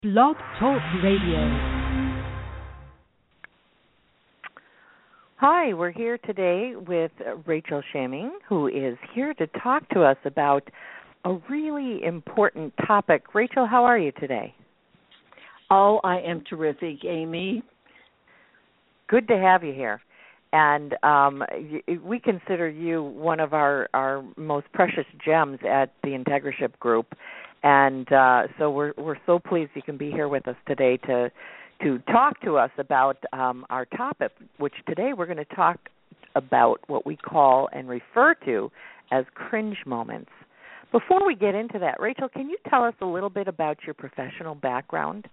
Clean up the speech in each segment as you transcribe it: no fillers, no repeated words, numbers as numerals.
Blog Talk Radio. Hi, we're here today with Rachel Shaming, who is here to talk to us about a really important topic. Rachel, how are you today? Oh, I am terrific, Amy. Good to have you here. And we consider you one of our most precious gems at the IntegraShip Group. And so we're so pleased you can be here with us today to talk to us about our topic, which today we're going to talk about what we call and refer to as cringe moments. Before we get into that, Rachel, can you tell us a little bit about your professional background?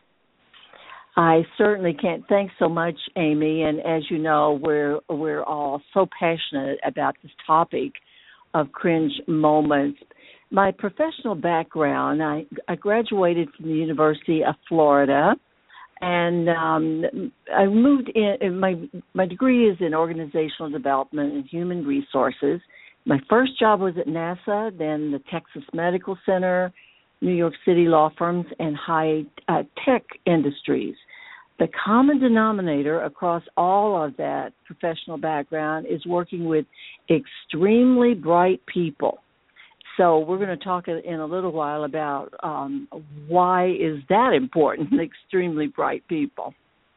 I certainly can. Thanks so much, Amy. And as you know, we're all so passionate about this topic of cringe moments. My professional background, I graduated from the University of Florida, and I moved in. My degree is in organizational development and human resources. My first job was at NASA, then the Texas Medical Center, New York City law firms, and high tech industries. The common denominator across all of that professional background is working with extremely bright people. So we're going to talk in a little while about why is that important, extremely bright people.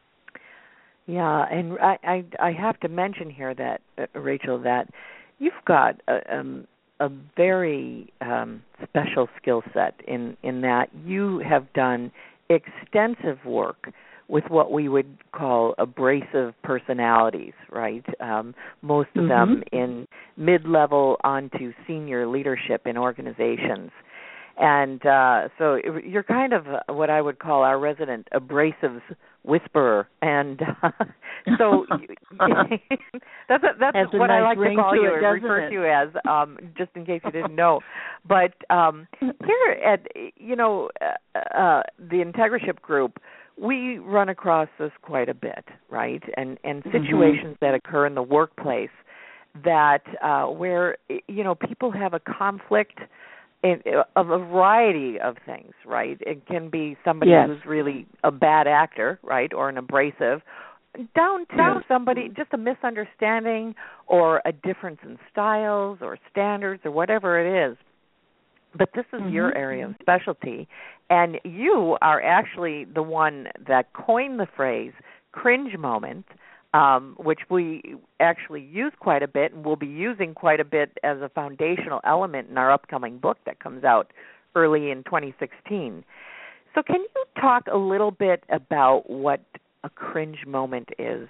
Yeah, and I have to mention here that, Rachel, that you've got a very special skill set in that you have done extensive work with what we would call abrasive personalities, right? Most of them in mid-level onto senior leadership in organizations. And so you're kind of what I would call our resident abrasive whisperer. And so that's what I like to call you or refer to you as, just in case you didn't know. But here at, the IntegraShip Group, we run across this quite a bit, right? And situations that occur in the workplace that where people have a conflict of a variety of things, right? It can be somebody who's really a bad actor, right, or an abrasive, down to somebody, just a misunderstanding or a difference in styles or standards or whatever it is. But this is your area of specialty, and you are actually the one that coined the phrase cringe moment, which we actually use quite a bit and will be using quite a bit as a foundational element in our upcoming book that comes out early in 2016. So can you talk a little bit about what a cringe moment is?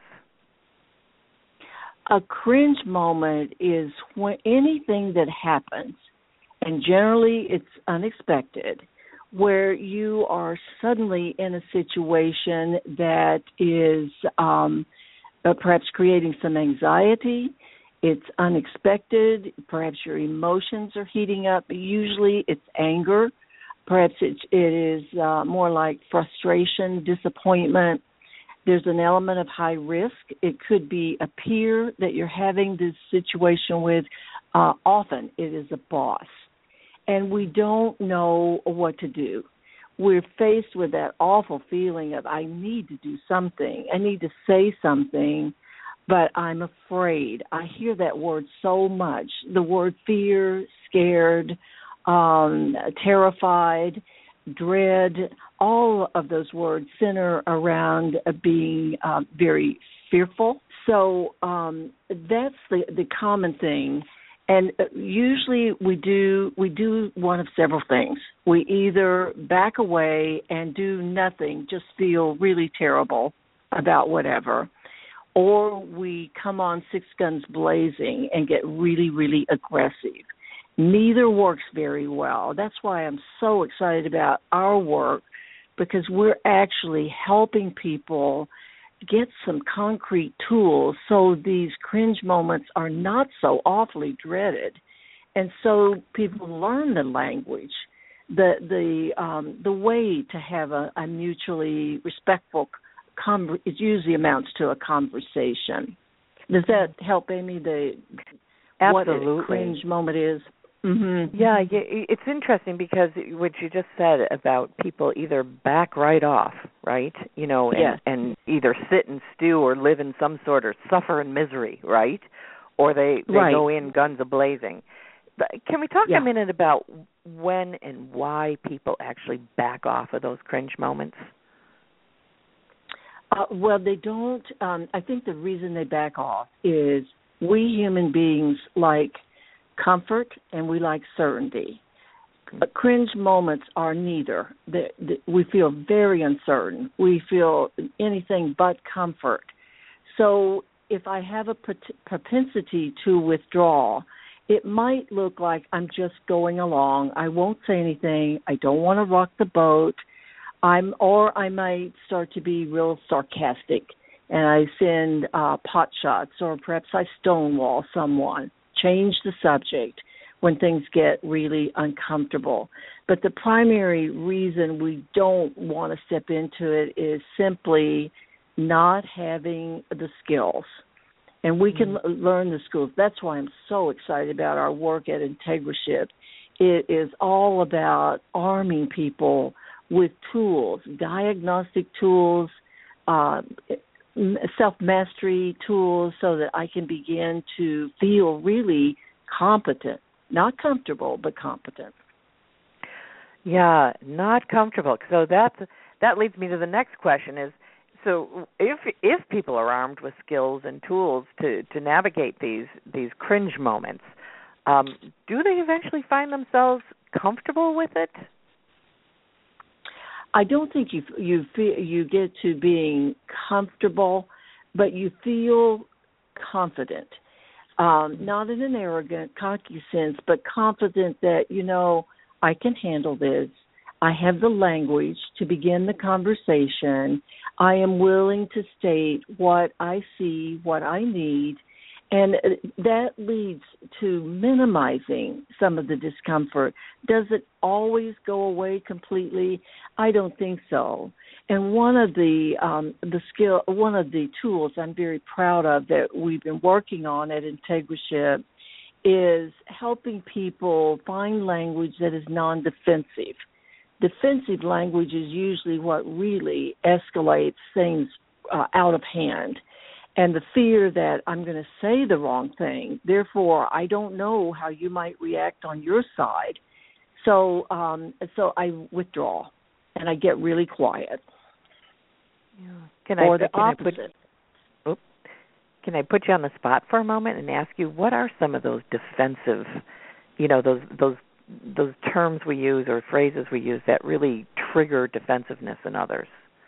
A cringe moment is when anything that happens, and generally it's unexpected, where you are suddenly in a situation that is perhaps creating some anxiety. It's unexpected. Perhaps your emotions are heating up. Usually it's anger. Perhaps it is more like frustration, disappointment. There's an element of high risk. It could be a peer that you're having this situation with. Often it is a boss. And we don't know what to do. We're faced with that awful feeling of, I need to do something. I need to say something, but I'm afraid. I hear that word so much. The word fear, scared, terrified, dread, all of those words center around being very fearful. So that's the common thing. And usually we do one of several things. We either back away and do nothing, just feel really terrible about whatever, or we come on six guns blazing and get really, really aggressive. Neither works very well. That's why I'm so excited about our work, because we're actually helping people get some concrete tools so these cringe moments are not so awfully dreaded, and so people learn the language, the way to have a mutually respectful it usually amounts to a conversation. Does that help, Amy? Absolutely. What a cringe moment is? Yeah, it's interesting because what you just said about people either back right off, right? And either sit and stew or live in some sort of suffer in misery, right? Or they go in guns a-blazing. Can we talk a minute about when and why people actually back off of those cringe moments? Well, they don't. I think the reason they back off is we human beings like comfort and we like certainty. Cringe moments are neither. We feel very uncertain. We feel anything but comfort. So if I have a propensity to withdraw, it might look like I'm just going along. I won't say anything. I don't want to rock the boat. Or I might start to be real sarcastic, and I send pot shots, or perhaps I stonewall someone, change the subject when things get really uncomfortable. But the primary reason we don't want to step into it is simply not having the skills. And we can learn the skills. That's why I'm so excited about our work at IntegraShift. It is all about arming people with tools, diagnostic tools, self-mastery tools, so that I can begin to feel really competent, not comfortable, but competent. Yeah, not comfortable. So that leads me to the next question is, so if people are armed with skills and tools to navigate these cringe moments, do they eventually find themselves comfortable with it? I don't think you get to being comfortable, but you feel confident, not in an arrogant, cocky sense, but confident that, I can handle this. I have the language to begin the conversation. I am willing to state what I see, what I need, and that leads to minimizing some of the discomfort. Does it always go away completely? I don't think so. And one of the tools I'm very proud of that we've been working on at IntegraShift is helping people find language that is non-defensive. Defensive language is usually what really escalates things out of hand. And the fear that I'm going to say the wrong thing, therefore I don't know how you might react on your side. So I withdraw and I get really quiet. Yeah. Can I put you on the spot for a moment and ask you, what are some of those defensive, those terms we use or phrases we use that really trigger defensive-ness in others?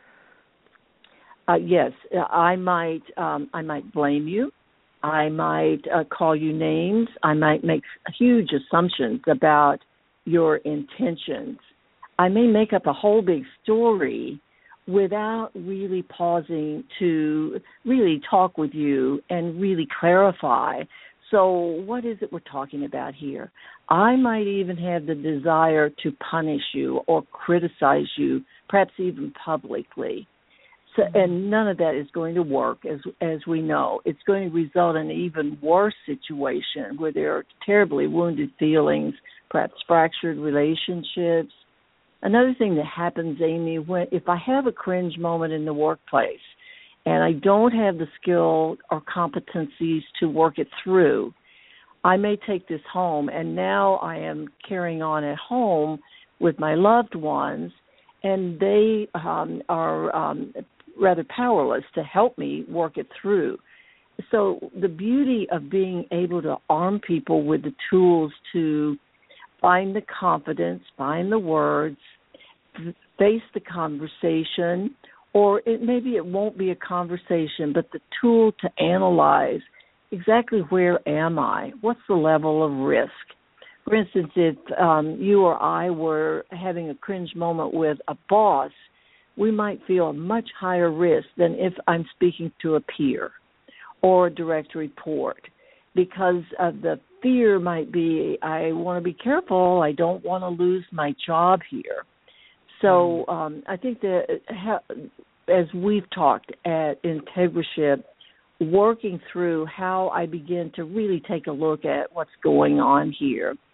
Yes, I might blame you. I might call you names. I might make huge assumptions about your intentions. I may make up a whole big story without really pausing to really talk with you and really clarify. So what is it we're talking about here? I might even have the desire to punish you or criticize you, perhaps even publicly. So, and none of that is going to work, as we know. It's going to result in an even worse situation where there are terribly wounded feelings, perhaps fractured relationships. Another thing that happens, Amy, if I have a cringe moment in the workplace and I don't have the skill or competencies to work it through, I may take this home, and now I am carrying on at home with my loved ones, and they are rather powerless to help me work it through. So the beauty of being able to arm people with the tools to find the confidence, find the words, face the conversation, or maybe it won't be a conversation, but the tool to analyze exactly where am I? What's the level of risk? For instance, if you or I were having a cringe moment with a boss, we might feel a much higher risk than if I'm speaking to a peer or a direct report, because of the fear might be, I want to be careful, I don't want to lose my job here. So I think that as we've talked at IntegraShift, working through how I begin to really take a look at what's going on here.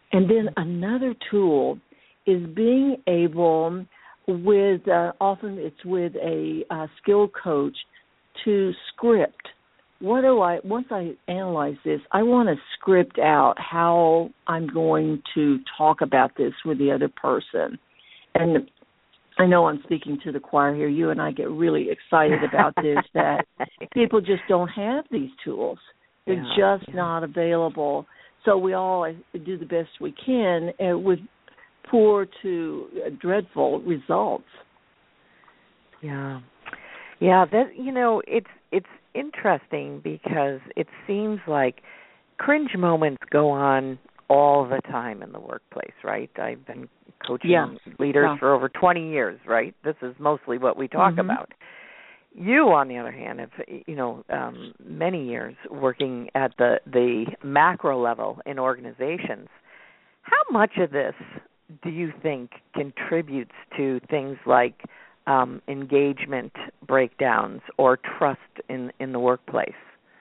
And then another tool is being able, with often it's with a skill coach, to script. Once I analyze this, I want to script out how I'm going to talk about this with the other person. And I know I'm speaking to the choir here. You and I get really excited about this, that people just don't have these tools. They're just not available. So we all do the best we can with poor to dreadful results. Yeah. Yeah, that it's interesting because it seems like cringe moments go on all the time in the workplace, right? I've been coaching leaders for over 20 years, right? This is mostly what we talk about. You, on the other hand, have many years working at the macro level in organizations. How much of this do you think contributes to things like engagement breakdowns or trust in the workplace?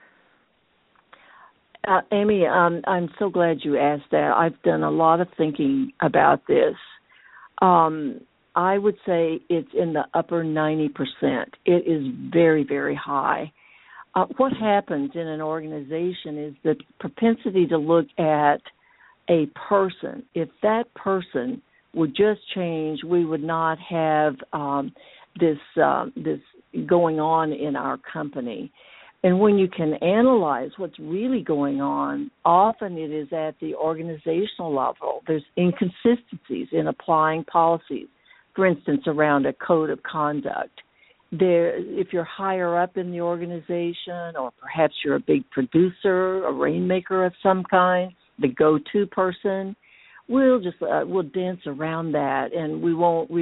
Amy, I'm so glad you asked that. I've done a lot of thinking about this. I would say it's in the upper 90%. It is very, very high. What happens in an organization is the propensity to look at a person. If that person would just change, we would not have this going on in our company. And when you can analyze what's really going on, often it is at the organizational level. There's inconsistencies in applying policies, for instance, around a code of conduct. If you're higher up in the organization, or perhaps you're a big producer, a rainmaker of some kind, the go-to person, we'll dance around that, and we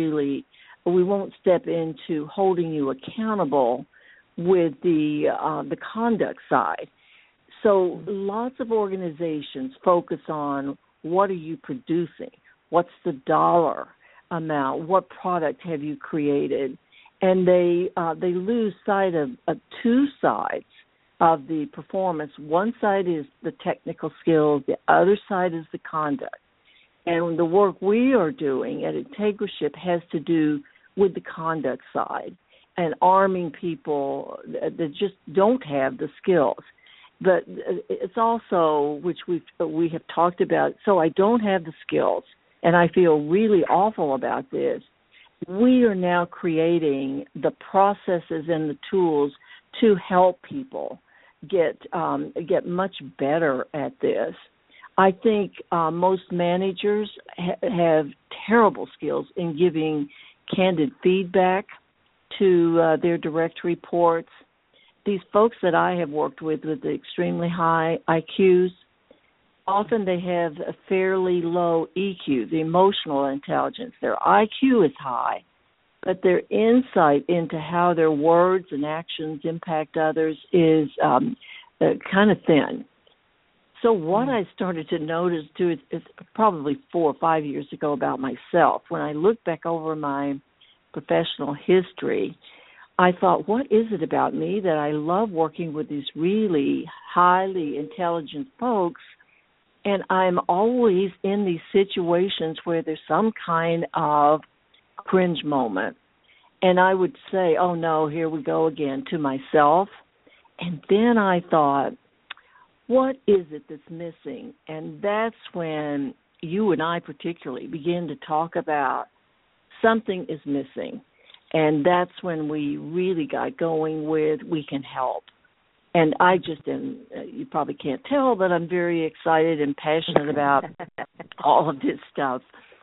won't step into holding you accountable with the conduct side. So lots of organizations focus on what are you producing, what's the dollar amount, what product have you created, and they lose sight of two sides of the performance. One side is the technical skills, the other side is the conduct. And the work we are doing at IntegraShip has to do with the conduct side and arming people that just don't have the skills. But it's also, which we have talked about, so I don't have the skills, and I feel really awful about this. We are now creating the processes and the tools to help people get much better at this. I think most managers have terrible skills in giving candid feedback to their direct reports. These folks that I have worked with the extremely high IQs, often they have a fairly low EQ, the emotional intelligence. Their IQ is high, but their insight into how their words and actions impact others is kind of thin. So what I started to notice, too, is probably 4 or 5 years ago about myself. When I look back over my professional history, I thought, what is it about me that I love working with these really highly intelligent folks, and I'm always in these situations where there's some kind of cringe moment. And I would say, oh, no, here we go again, to myself. And then I thought, what is it that's missing? And that's when you and I particularly begin to talk about something is missing. And that's when we really got going with we can help. And I just am, you probably can't tell, but I'm very excited and passionate about all of this stuff.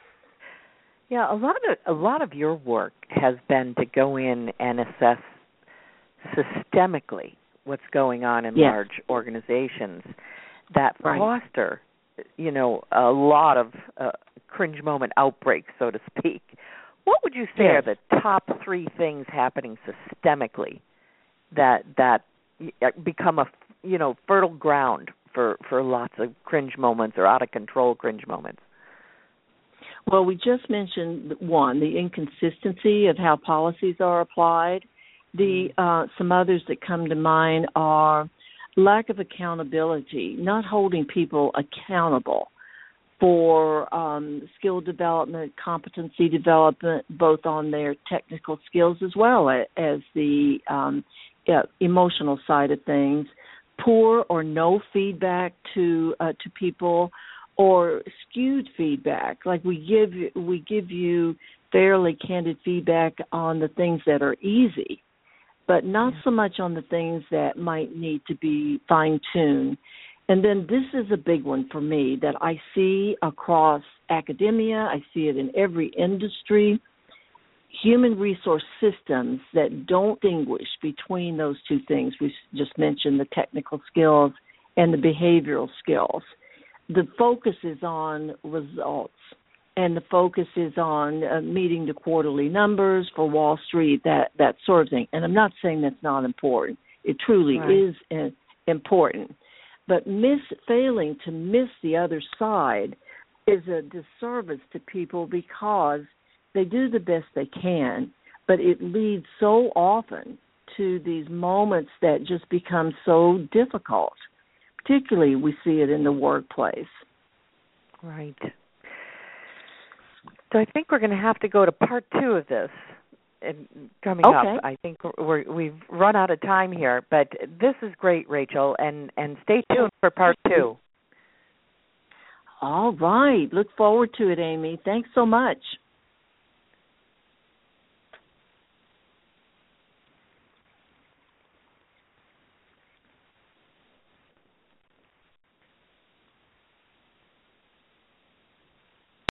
Yeah, a lot of your work has been to go in and assess systemically what's going on in large organizations that foster, a lot of cringe moment outbreaks, so to speak. What would you say are the top 3 things happening systemically that become a fertile ground for lots of cringe moments or out of control cringe moments? Well, we just mentioned one, the inconsistency of how policies are applied. Some others that come to mind are lack of accountability, not holding people accountable for skill development, competency development, both on their technical skills as well as the emotional side of things. Poor or no feedback to people, or skewed feedback. Like we give you fairly candid feedback on the things that are easy, but not so much on the things that might need to be fine-tuned. And then this is a big one for me that I see across academia. I see it in every industry. Human resource systems that don't distinguish between those two things. We just mentioned the technical skills and the behavioral skills. The focus is on results, and the focus is on meeting the quarterly numbers for Wall Street, that sort of thing. And I'm not saying that's not important. It truly is important. But failing to miss the other side is a disservice to people, because they do the best they can, but it leads so often to these moments that just become so difficult. Particularly, we see it in the workplace. Right. So I think we're going to have to go to part 2 of this coming up. I think we've run out of time here, but this is great, Rachel, and stay tuned for part 2. All right. Look forward to it, Amy. Thanks so much.